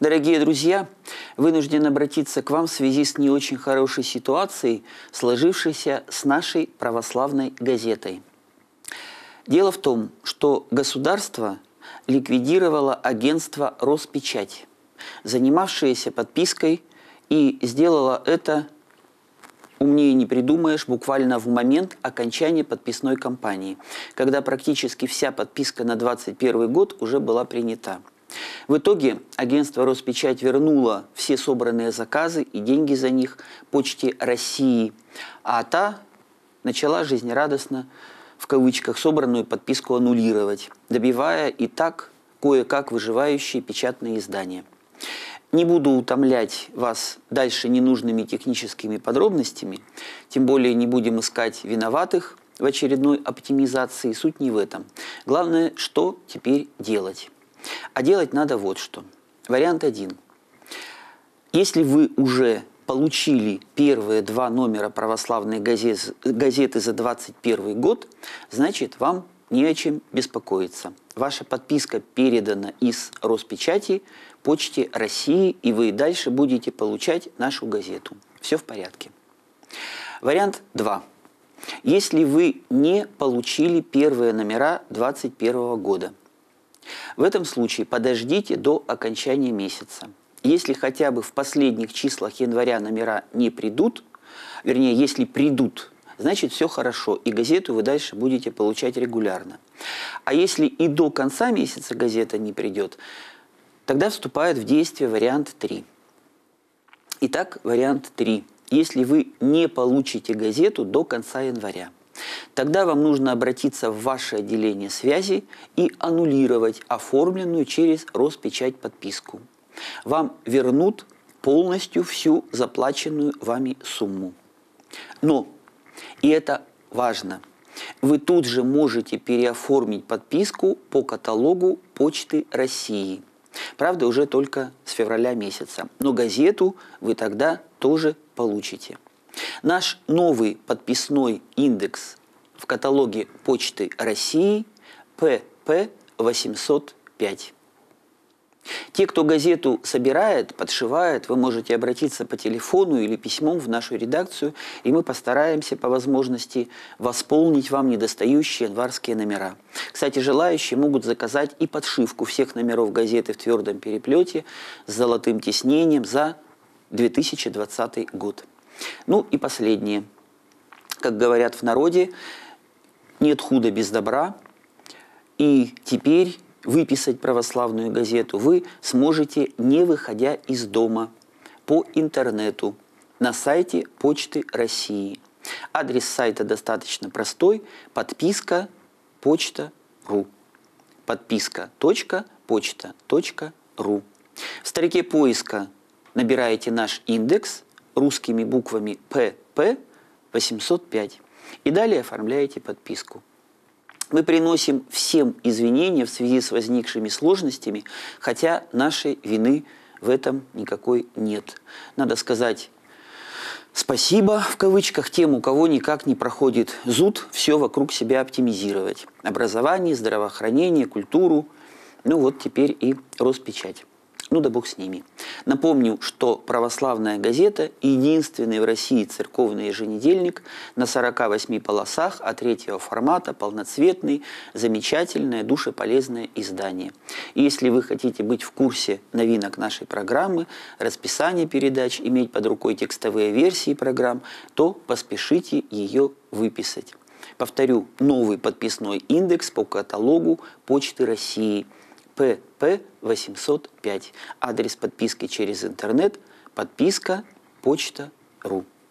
Дорогие друзья, вынужден обратиться к вам в связи с не очень хорошей ситуацией, сложившейся с нашей православной газетой. Дело в том, что государство ликвидировало агентство «Роспечать», занимавшееся подпиской, и сделало это, умнее не придумаешь, буквально в момент окончания подписной кампании, когда практически вся подписка на 2021 год уже была принята. В итоге агентство «Роспечать» вернуло все собранные заказы и деньги за них Почте России, а та начала жизнерадостно, в кавычках, собранную подписку аннулировать, добивая и так кое-как выживающие печатные издания. Не буду утомлять вас дальше ненужными техническими подробностями, тем более не будем искать виноватых в очередной оптимизации, суть не в этом. Главное, что теперь делать. А делать надо вот что. Вариант 1. Если вы уже получили первые 2 номера православной газеты за 2021 год, значит, вам не о чем беспокоиться. Ваша подписка передана из Роспечати Почте России, и вы и дальше будете получать нашу газету. Все в порядке. Вариант 2. Если вы не получили первые номера 2021 года, в этом случае подождите до окончания месяца. Если хотя бы в последних числах января номера не придут, вернее, если придут, значит, все хорошо, и газету вы дальше будете получать регулярно. А если и до конца месяца газета не придет, тогда вступает в действие вариант 3. Итак, вариант 3. Если вы не получите газету до конца января, тогда вам нужно обратиться в ваше отделение связи и аннулировать оформленную через Роспечать подписку. Вам вернут полностью всю заплаченную вами сумму. Но, и это важно, вы тут же можете переоформить подписку по каталогу Почты России. Правда, уже только с февраля месяца. Но газету вы тогда тоже получите. Наш новый подписной индекс в каталоге Почты России pp 805. Те, кто газету собирает, подшивает, вы можете обратиться по телефону или письмом в нашу редакцию, и мы постараемся по возможности восполнить вам недостающие январские номера. Кстати, желающие могут заказать и подшивку всех номеров газеты в твердом переплете с золотым тиснением за 2020 год. Ну и последнее. Как говорят в народе, нет худа без добра, и теперь выписать православную газету вы сможете, не выходя из дома, по интернету, на сайте Почты России. Адрес сайта достаточно простой: подписка.почта.ру. Подписка.почта.ру. В строке поиска набираете наш индекс русскими буквами pp 805 и далее оформляете подписку. Мы приносим всем извинения в связи с возникшими сложностями, хотя нашей вины в этом никакой нет. Надо сказать спасибо, в кавычках, тем, у кого никак не проходит зуд все вокруг себя оптимизировать. Образование, здравоохранение, культуру, ну вот теперь и Роспечать. Ну да бог с ними. Напомню, что православная газета – единственный в России церковный еженедельник на 48 полосах А3 формата, полноцветный, замечательное, душеполезное издание. И если вы хотите быть в курсе новинок нашей программы, расписание передач, иметь под рукой текстовые версии программ, то поспешите ее выписать. Повторю, новый подписной индекс по каталогу Почты России – pp 805. Адрес подписки через интернет – подписка.почта.ру.